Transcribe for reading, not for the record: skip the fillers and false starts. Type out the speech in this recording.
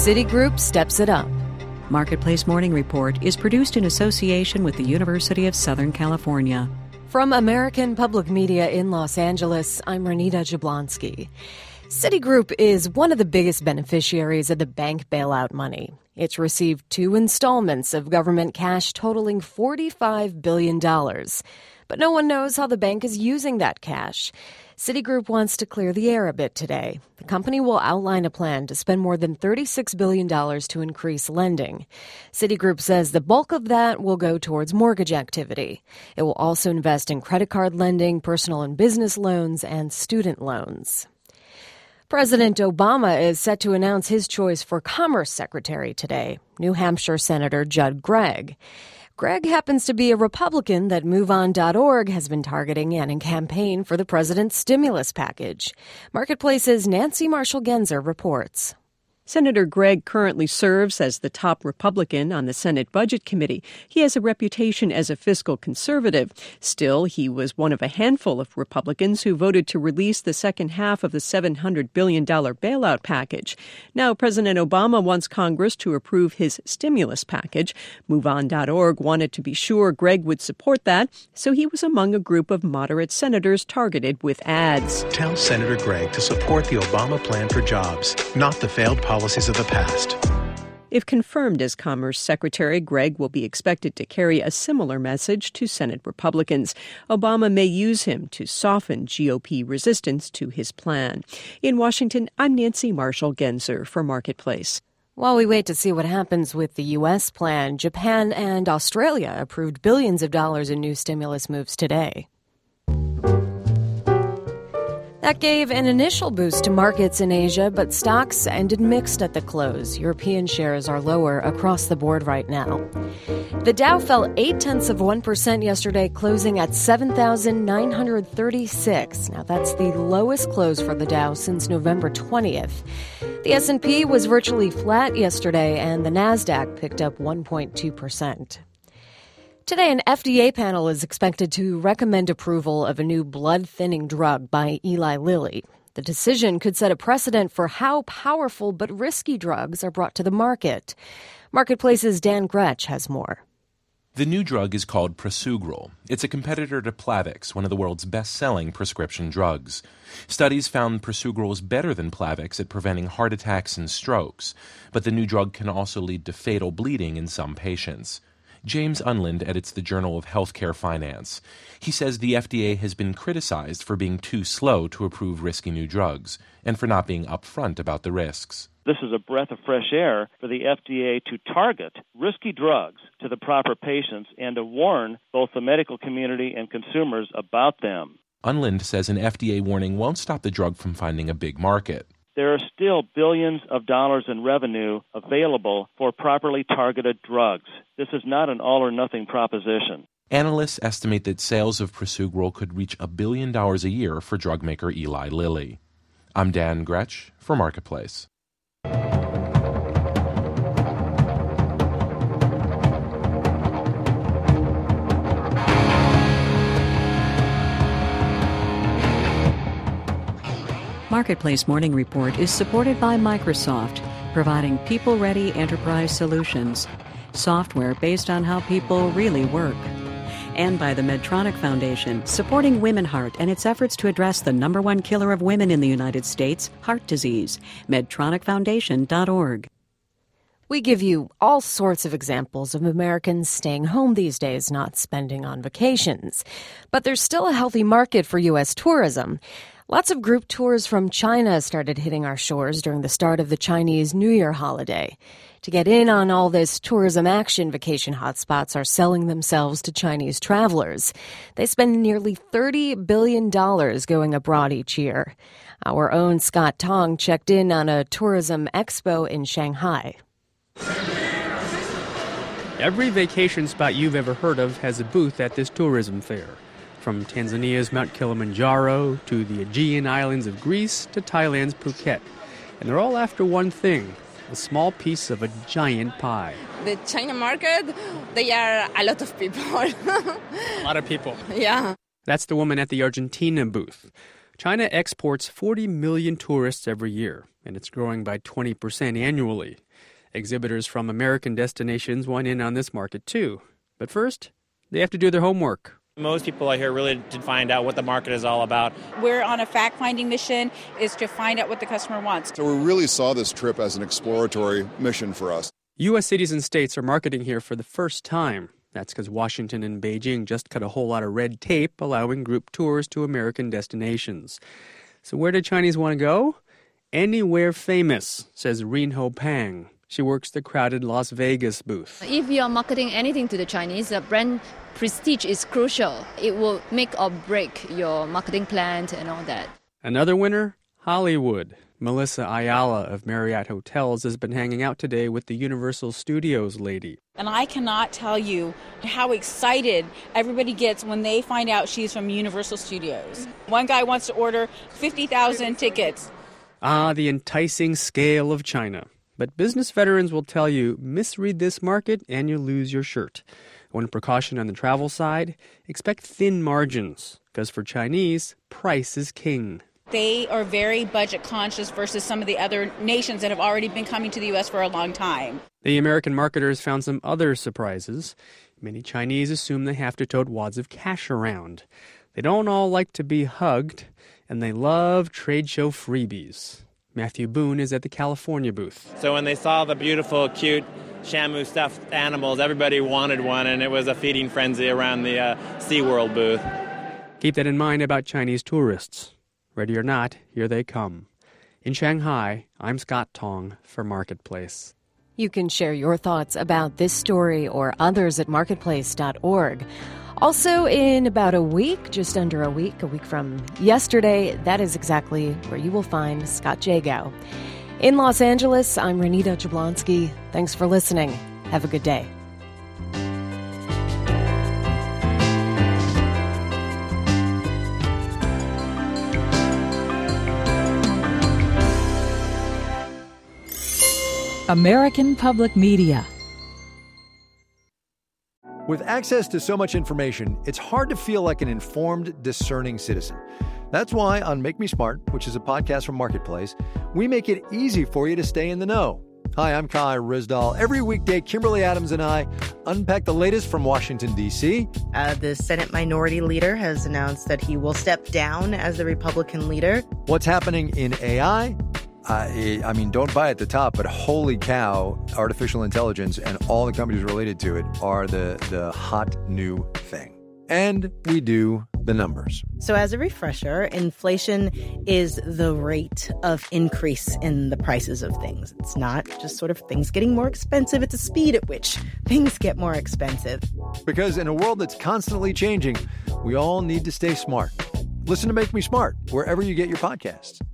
Citigroup steps it up. Marketplace Morning Report is produced in association with the University of Southern California. From American Public Media in Los Angeles, I'm Renita Jablonski. Citigroup is one of the biggest beneficiaries of the bank bailout money. It's received 2 installments of government cash totaling $45 billion. But no one knows how the bank is using that cash. Citigroup wants to clear the air a bit today. The company will outline a plan to spend more than $36 billion to increase lending. Citigroup says the bulk of that will go towards mortgage activity. It will also invest in credit card lending, personal and business loans, and student loans. President Obama is set to announce his choice for Commerce Secretary today, New Hampshire Senator Judd Gregg. Gregg happens to be a Republican that MoveOn.org has been targeting and in campaign for the president's stimulus package. Marketplace's Nancy Marshall-Genzer reports. Senator Gregg currently serves as the top Republican on the Senate Budget Committee. He has a reputation as a fiscal conservative. Still, he was one of a handful of Republicans who voted to release the second half of the $700 billion bailout package. Now, President Obama wants Congress to approve his stimulus package. MoveOn.org wanted to be sure Gregg would support that, so he was among a group of moderate senators targeted with ads. Tell Senator Gregg to support the Obama plan for jobs, not the failed policies of the past. If confirmed as Commerce Secretary, Gregg will be expected to carry a similar message to Senate Republicans. Obama may use him to soften GOP resistance to his plan. In Washington, I'm Nancy Marshall-Genzer for Marketplace. While we wait to see what happens with the U.S. plan, Japan and Australia approved billions of dollars in new stimulus moves today. That gave an initial boost to markets in Asia, but stocks ended mixed at the close. European shares are lower across the board right now. The Dow fell 0.8% yesterday, closing at 7,936. Now, that's the lowest close for the Dow since November 20th. The S&P was virtually flat yesterday, and the Nasdaq picked up 1.2%. Today, an FDA panel is expected to recommend approval of a new blood-thinning drug by Eli Lilly. The decision could set a precedent for how powerful but risky drugs are brought to the market. Marketplace's Dan Gretsch has more. The new drug is called Prasugrel. It's a competitor to Plavix, one of the world's best-selling prescription drugs. Studies found Prasugrel is better than Plavix at preventing heart attacks and strokes, but the new drug can also lead to fatal bleeding in some patients. James Unland edits the Journal of Healthcare Finance. He says the FDA has been criticized for being too slow to approve risky new drugs and for not being upfront about the risks. This is a breath of fresh air for the FDA to target risky drugs to the proper patients and to warn both the medical community and consumers about them. Unland says an FDA warning won't stop the drug from finding a big market. There are still billions of dollars in revenue available for properly targeted drugs. This is not an all-or-nothing proposition. Analysts estimate that sales of Prasugrel could reach $1 billion a year for drug maker Eli Lilly. I'm Dan Gretsch for Marketplace. Marketplace Morning Report is supported by Microsoft, providing people-ready enterprise solutions, software based on how people really work. And by the Medtronic Foundation, supporting Women Heart and its efforts to address the #1 killer of women in the United States, heart disease. MedtronicFoundation.org. We give you all sorts of examples of Americans staying home these days, not spending on vacations. But there's still a healthy market for U.S. tourism. Lots of group tours from China started hitting our shores during the start of the Chinese New Year holiday. To get in on all this tourism action, vacation hotspots are selling themselves to Chinese travelers. They spend nearly $30 billion going abroad each year. Our own Scott Tong checked in on a tourism expo in Shanghai. Every vacation spot you've ever heard of has a booth at this tourism fair. From Tanzania's Mount Kilimanjaro to the Aegean Islands of Greece to Thailand's Phuket. And they're all after one thing, a small piece of a giant pie. The China market, they are a lot of people. A lot of people. Yeah. That's the woman at the Argentina booth. China exports 40 million tourists every year, and it's growing by 20% annually. Exhibitors from American destinations want in on this market too. But first, they have to do their homework. Most people out here really to find out what the market is all about. We're on a fact-finding mission, is to find out what the customer wants. So we really saw this trip as an exploratory mission for us. U.S. cities and states are marketing here for the first time. That's because Washington and Beijing just cut a whole lot of red tape, allowing group tours to American destinations. So where do Chinese want to go? Anywhere famous, says Rinho Pang. She works the crowded Las Vegas booth. If you are marketing anything to the Chinese, the brand prestige is crucial. It will make or break your marketing plan and all that. Another winner, Hollywood. Melissa Ayala of Marriott Hotels has been hanging out today with the Universal Studios lady. And I cannot tell you how excited everybody gets when they find out she's from Universal Studios. One guy wants to order 50,000 tickets. Ah, the enticing scale of China. But business veterans will tell you, misread this market and you lose your shirt. One precaution on the travel side, expect thin margins, because for Chinese, price is king. They are very budget conscious versus some of the other nations that have already been coming to the U.S. for a long time. The American marketers found some other surprises. Many Chinese assume they have to tote wads of cash around. They don't all like to be hugged, and they love trade show freebies. Matthew Boone is at the California booth. So when they saw the beautiful, cute Shamu stuffed animals, everybody wanted one, and it was a feeding frenzy around the SeaWorld booth. Keep that in mind about Chinese tourists. Ready or not, here they come. In Shanghai, I'm Scott Tong for Marketplace. You can share your thoughts about this story or others at marketplace.org. Also, in about a week, just under a week from yesterday, that is exactly where you will find Scott Jagow. In Los Angeles, I'm Renita Jablonski. Thanks for listening. Have a good day. American Public Media. With access to so much information, it's hard to feel like an informed, discerning citizen. That's why on Make Me Smart, which is a podcast from Marketplace, we make it easy for you to stay in the know. Hi, I'm Kai Rizdal. Every weekday, Kimberly Adams and I unpack the latest from Washington, D.C. The Senate Minority Leader has announced that he will step down as the Republican leader. What's happening in AI? I mean, don't buy at the top, but holy cow, artificial intelligence and all the companies related to it are the hot new thing. And we do the numbers. So as a refresher, inflation is the rate of increase in the prices of things. It's not just sort of things getting more expensive. It's the speed at which things get more expensive. Because in a world that's constantly changing, we all need to stay smart. Listen to Make Me Smart wherever you get your podcasts.